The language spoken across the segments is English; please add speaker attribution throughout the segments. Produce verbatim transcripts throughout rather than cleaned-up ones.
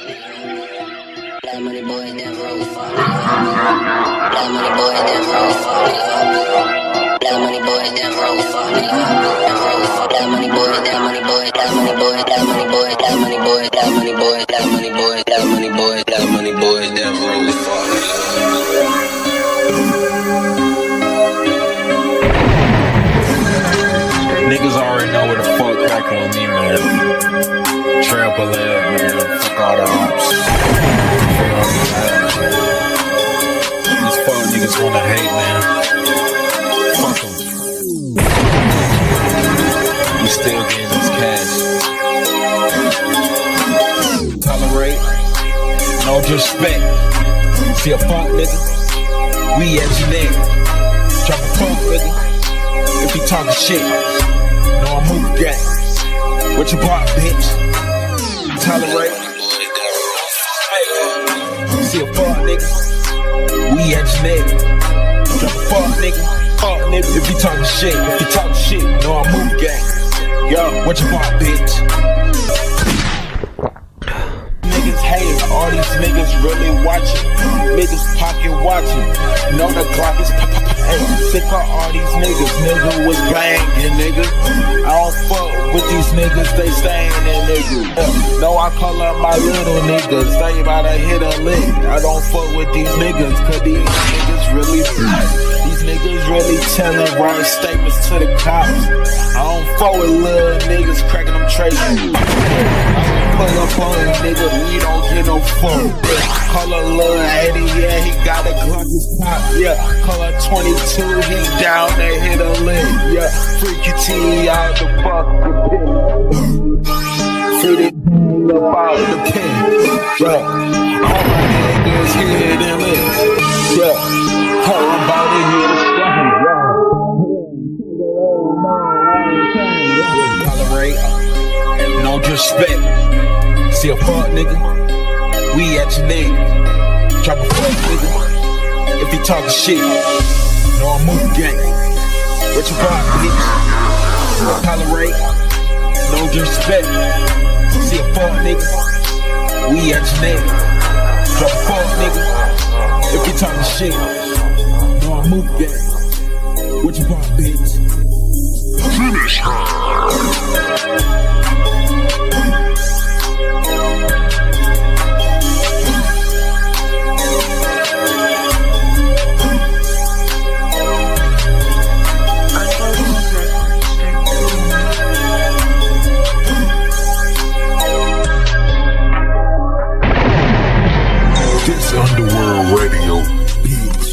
Speaker 1: Black money boy, never roll fuck nigga. Black money boy, never roll fuck nigga. Black money boy, never roll fuck nigga. Never roll fuck. Black money boy, black money boy, black money boy, black money boy, black money boy, black money boy, black money boy, black money boy, black money boy, never roll fuck nigga.
Speaker 2: Niggas already know where the fuck crackin' with me, man. Triple L, man. Fuck all the ops. These fuck niggas wanna hate, man. Fuck them. We still getting this cash. Tolerate, no disrespect. See a funk nigga, we at your neck. Drop a funk nigga, if you talking shit. No, I'm move gang. What you bought, bitch? Tolerate. See a fuck nigga, we at your neck. Drop a fuck nigga, fuck nigga. If you talking shit, if you talking shit, no, I'm move gang. Yo, what you bought, bitch? Niggas hating, all these niggas really watching. Niggas pocket watching. Know the clock is pop pop. Hey, sick of all these niggas. Nigga was banging, nigga. I don't fuck with these niggas, they stayin' in niggas. Yeah. No, I call up my little niggas. They about to hit a lick. I don't fuck with these niggas, cause these niggas really free. These niggas really telling wrong statements to the cops. I don't fuck with little niggas cracking them traces. Pull up on a nigga, we don't get no phone. Call a little eighty, yeah, he got a Glock his pop, yeah. Call a twenty-two, he down, they hit a lick, yeah. Freaky T out the fucking pit. Free the up out the pin, yeah. All my niggas hit and lick, yeah. How I'm about to hit a strong, yeah. Tolerate, no disrespect. See a fuck nigga, we at your neck. Drop a fuck nigga, if you talking shit. No, I'm move gang. What you bought, bitch? Tolerate, no disrespect. See a fuck nigga, we at your neck. Drop a fuck nigga, if you talking shit. No, I'm move gang. What you bought, bitch? Finish her. This Underworld Radio, bitch.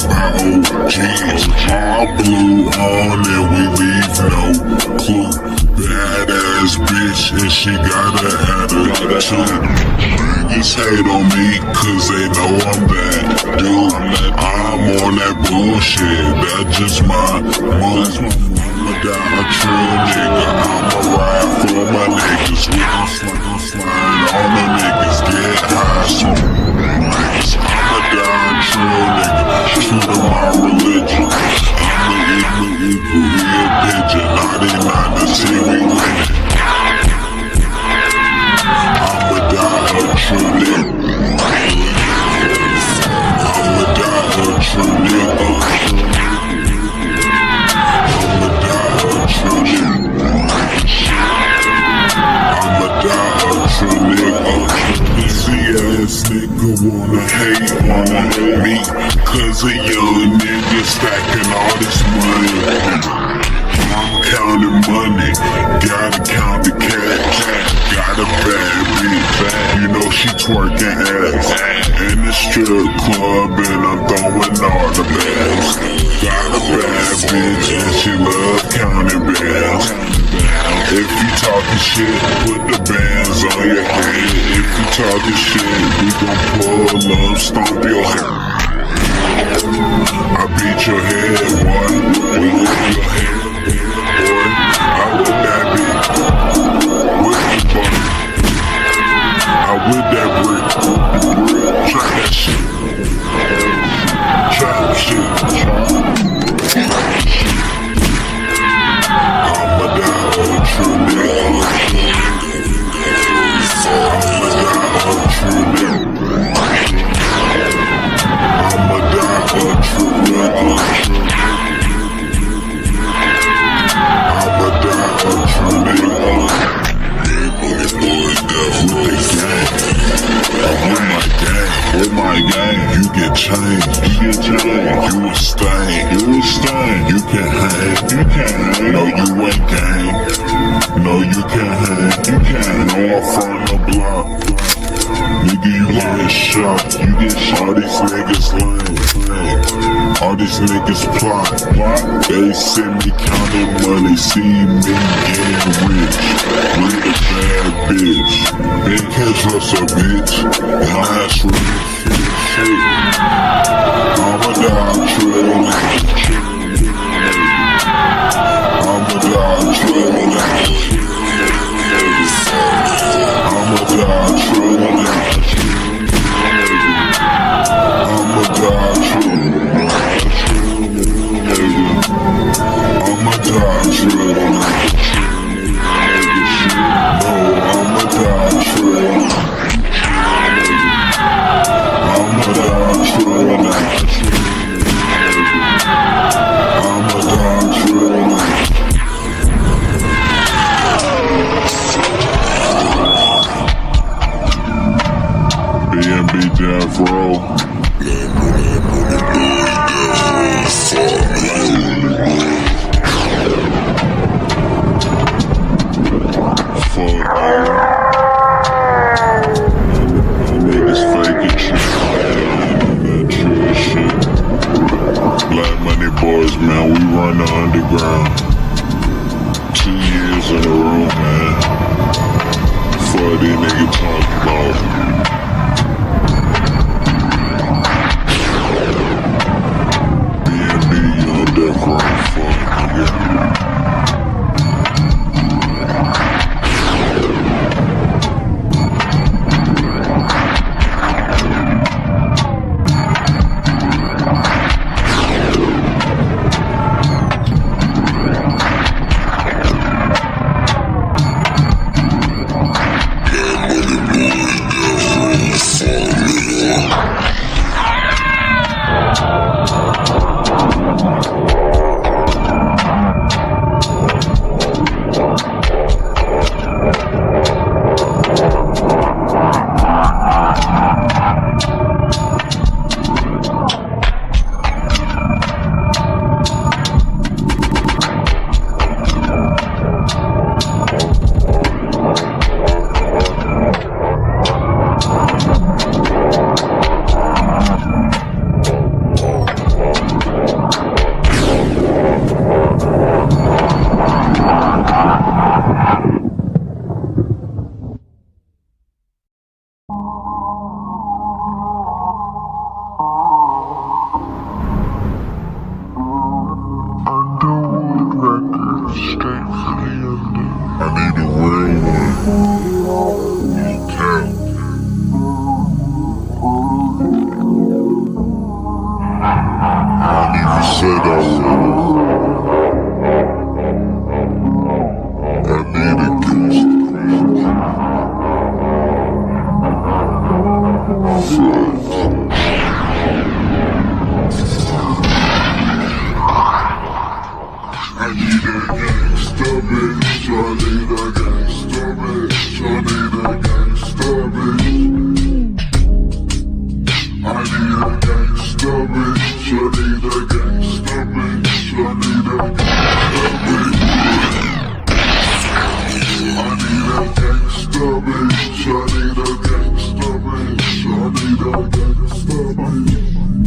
Speaker 2: All blue on and we leave no clue.
Speaker 3: badass bitch and she got a attitude. Niggas hate on me cause they know I'm that dude. I'm on that bullshit, that's just my move. I'ma die a true nigga, I'ma ride for my niggas. We gon' slide, gon' slide, all my niggas get high. So I'ma die a true nigga, true to my religion. I'ma equal, equal, real pigeon, ninety-nine to see me winning. I'ma die a true nigga. I'ma die a true nigga. I'ma die a true nigga. I'ma die a true nigga. Pussy ass nigga wanna hate, wanna hate me, cause a young nigga stacking all this money. I'm counting money, gotta count the cash. Got a bad bitch, you know she twerking ass. In the strip club and I'm throwing all the bags. Got a bad bitch and she love counting bands. If you talking shit, put the bands on your head. If you talking shit, we gon' pull up, stomp your head. I beat your head, boy. We whip your head, boy. I whip that bitch. Whip the butt. I whip that brick. Try that shit. Try that shit. I'ma die a true nigga. I'ma die a true nigga. I'ma die a true nigga. I'ma die a true nigga. With the gang, I'm with my gang, with my gang. You get changed, you get changed. You a stain, you a stain. You can hang, you can't hang. No, you ain't gang. No, you can't hang, you can't. No, I'm from the block. Nigga, you get shot, you get shot. All these niggas lame, all these niggas plot. They see me counting money, see me getting rich. With a bad bitch, they catch us a bitch. Last real shit. I'ma die trailing. I'ma die trailing. I'ma die trailing. I'ma die true. I'ma die true. No, I'ma die true. real one. No cap. I didn't even say that word. I need a gangster. I need a gangsta bitch, I need a gangsta bitch, I need a gangsta bitch. I need a gangsta bitch, I need a gangsta bitch, I need a gangsta bitch. I need a gangsta bitch, I need a gangsta bitch, I need a gangsta bitch.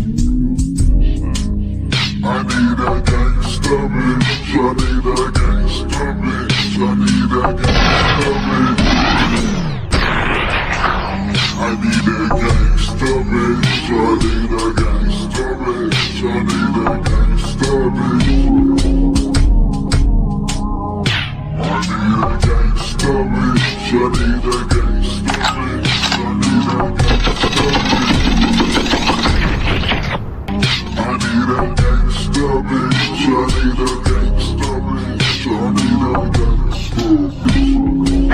Speaker 3: I need a gangsta bitch, I need a gangsta bitch, I need a gangsta bitch. I need a gangsta bitch, I need a gangsta bitch, I need a gangsta bitch. I need a gangsta bitch, I need a gangsta bitch, I need a gangsta bitch. I need a gangsta bitch, I need a gangsta bitch, I need a gangsta bitch.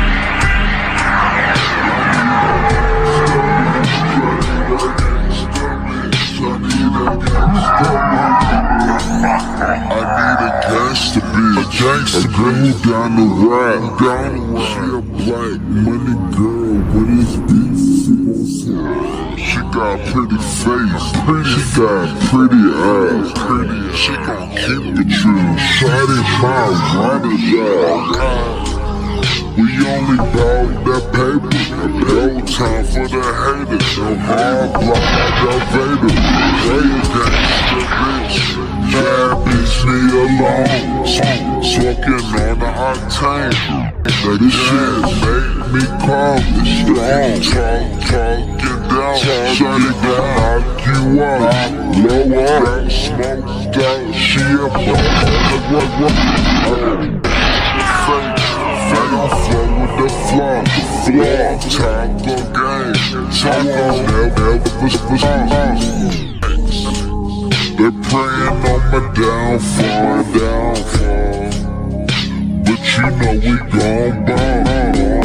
Speaker 3: I need a gangsta bitch, a gangsta girl who down the ride, down the ride. She a black money girl with his beats. She got a pretty face, pretty, she got pretty eyes, pretty. She gon' keep the truth. Shawty my runner dog. We only bought that paper. No time for the haters. No hard block like Vader. Play a gangsta bitch. That bitch me alone. Smoking on the octane. That shit make me calm and strong. Talk, talking down. Shut it down. Knock you out. Low up. Smoked out. She a fuck. What, what, what? Fake on flow with the flow. Flow. Taco game. Tacos never, never, never. They're praying on my downfall, downfall. But you know we gon' ball.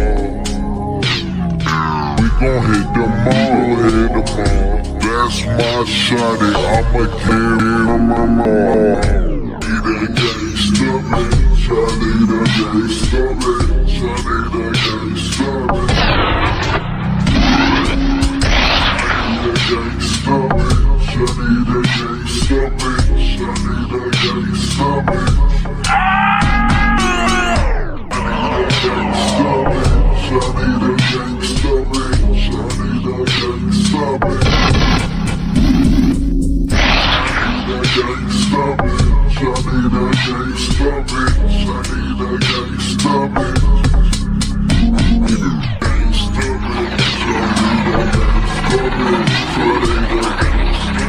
Speaker 3: We gon' hit them all, hit them all. That's my shawty, I'ma get it on my mom. Need a gangsta bitch, I need a gangsta bitch, I need a gangsta bitch. I need a gangsta bitch. I need a gangsta bitch, I need a gangsta bitch. I need a gangsta bitch, I need a gangsta bitch. I need a gangsta bitch, I need a gangsta bitch. I need a gangsta bitch. I need a gangsta bitch, I need a gangsta bitch, I need a gangsta.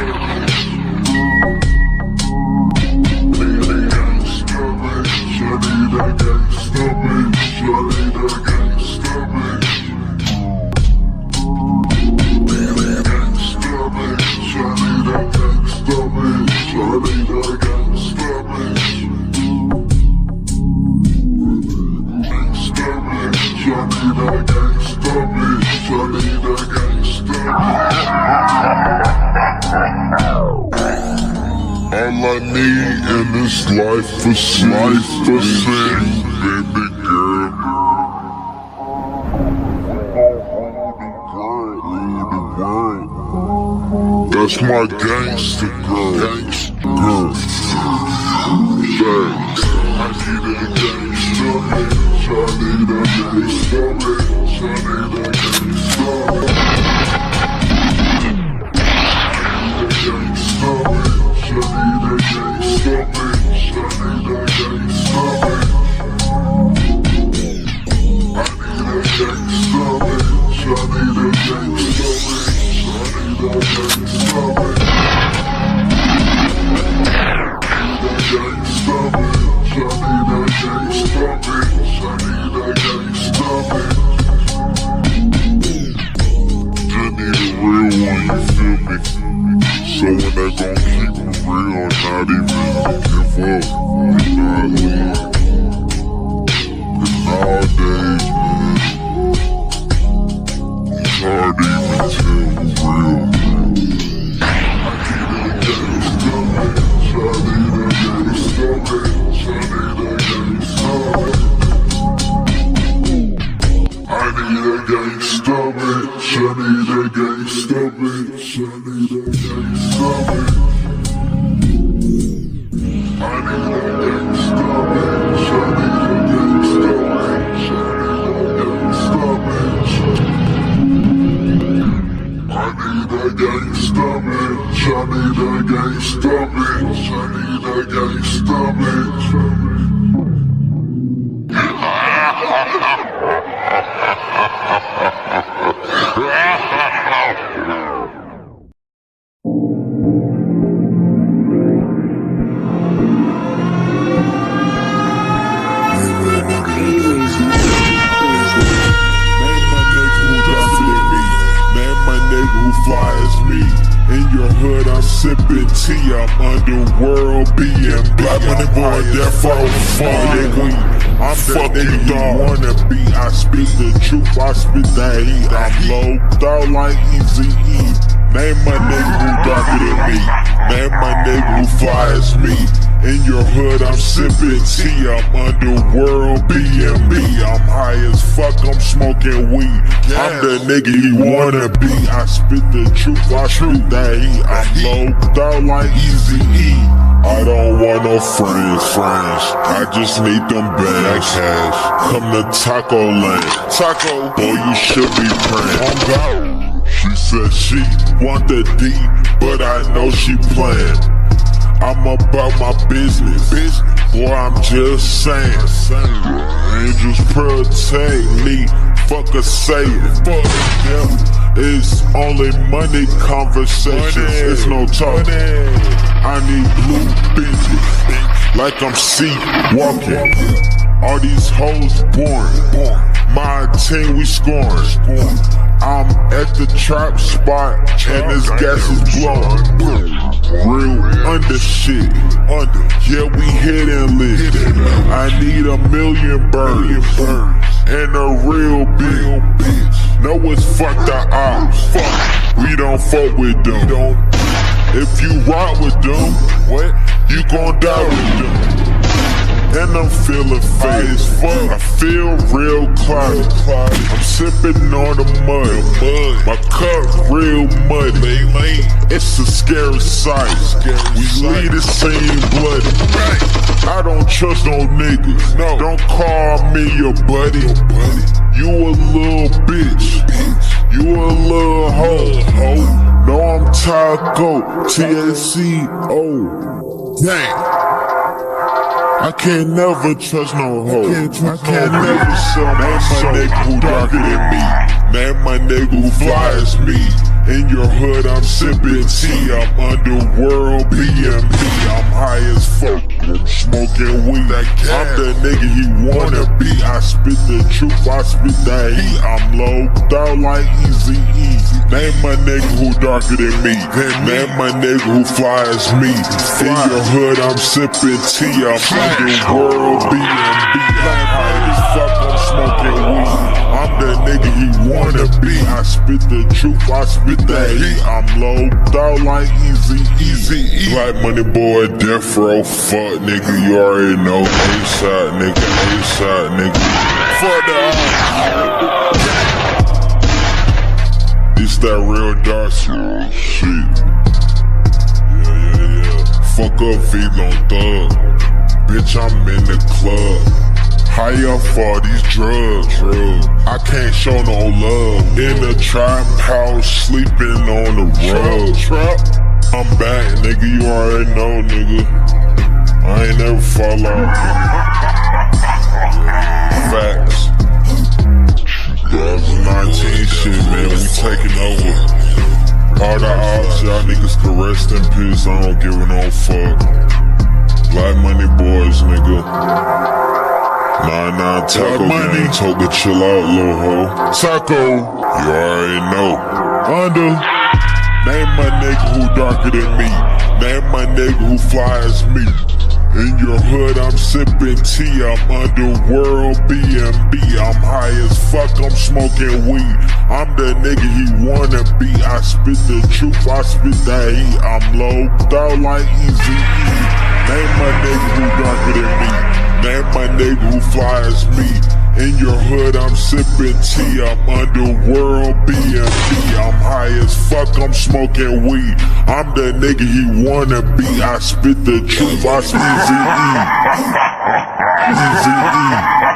Speaker 3: All I need in this life is life to sing, baby girl. Rule the world. That's my gangster girl. Gangster girl. Thanks. I need a gangster bitch. I need a gangster bitch. I need a gangster bitch. I need a gangsta bitch, I need a gangsta bitch. I need a gangsta bitch, I need a gangsta bitch, I need a gangsta bitch. I need a gangsta bitch, I need a gangsta bitch, I need gangsta bitch. I need a gangsta bitch. I need a gangsta bitch. I need a gangsta bitch. I need a gangsta bitch. I need a gangsta bitch. I need a gangsta bitch. I need a gangsta bitch. Sippin' tea, I'm underworld B M B. Black money boy, death row fuck nigga. I'm fuck you dog. Wanna be? I speak the truth, I spit that heat. I'm low, dog like Easy E. Name my nigga who darker than me. Name my nigga who fly as me. In your hood, I'm sippin' tea. I'm underworld B M B. I'm high as fuck, I'm smoking weed. I'm the nigga he wanna be. I spit the truth, I spit that heat. I'm low, dog like Easy E. I don't want no friends, friends. I just need them bags, cash. Come to Taco Land. Taco, boy, you should be praying. I'm gone. She said she want the D, but I know she playin'. I'm about my business, business. Boy, I'm just saying. Angels protect me, fuck a saying. Fuck them. It's only money conversations, money. It's no talk. Money. I need blue bitches, like I'm sleepwalking. All these hoes boring. My team, we scoring. I'm at the trap spot, and this gas is blowing. Real under shit, under. Yeah, we hit and lit. I need a million birds and a real big bitch. No, it's fuck the ops. Fuck, we don't fuck with them. If you rock with them, what? You gon' die with them. And I'm feeling faded. I feel real cloudy. I'm sipping on the mud. My cup real muddy. It's a scary sight. We lead the same bloody. I don't trust no niggas. Don't call me your buddy. You a little bitch. You a little hoe. No, I'm Taco. T A C O. Dang. I can't never trust no hoe. I can't, I can't no never sell my nigga who darker than me. Name my nigga who fly as me. In your hood, I'm sippin' tea. I'm underworld B M B. I'm high as fuck. I'm smoking weed. I'm the nigga he wanna be. I spit the truth, I spit that heat. I'm low, dog like Easy E. Name my nigga who darker than me. Name my nigga who fly as me. In your hood, I'm sippin' tea. I'm underworld B M B. I'm high as fuck. I'm smoking weed. I'm the nigga he wanna be. I spit the truth, I spit that heat. I'm low, dog like Easy, Easy E. Black money boy, death row, fuck nigga, you already know. A-side nigga, A-side nigga. Fuck the This that real dark shit. Yeah, yeah, yeah. Fuck up V-Lone Thug. Bitch, I'm in the club. High up for these drugs, drugs. I can't show no love. In the trap house, sleeping on the rug. Trap, I'm back, nigga, you already know, nigga. I ain't never fall off. Facts. twenty nineteen shit, man, we taking over. All the ops, y'all niggas can rest in peace, I don't give no fuck. Black money boys, nigga. Nah, nah, Taco money. Toga, chill out, little hoe. Taco, you already know. Under. Name my nigga who darker than me. Name my nigga who fly as me. In your hood, I'm sipping tea. I'm underworld B M B. I'm high as fuck, I'm smoking weed. I'm the nigga he wanna be. I spit the truth, I spit that heat. I'm low, dog like Easy E. Name my nigga who darker than me. Name my nigga who fly as me. In your hood, I'm sipping tea. I'm underworld B and B. I'm high as fuck, I'm smoking weed. I'm the nigga he wanna be. I spit the truth, I speak Z E. Z E.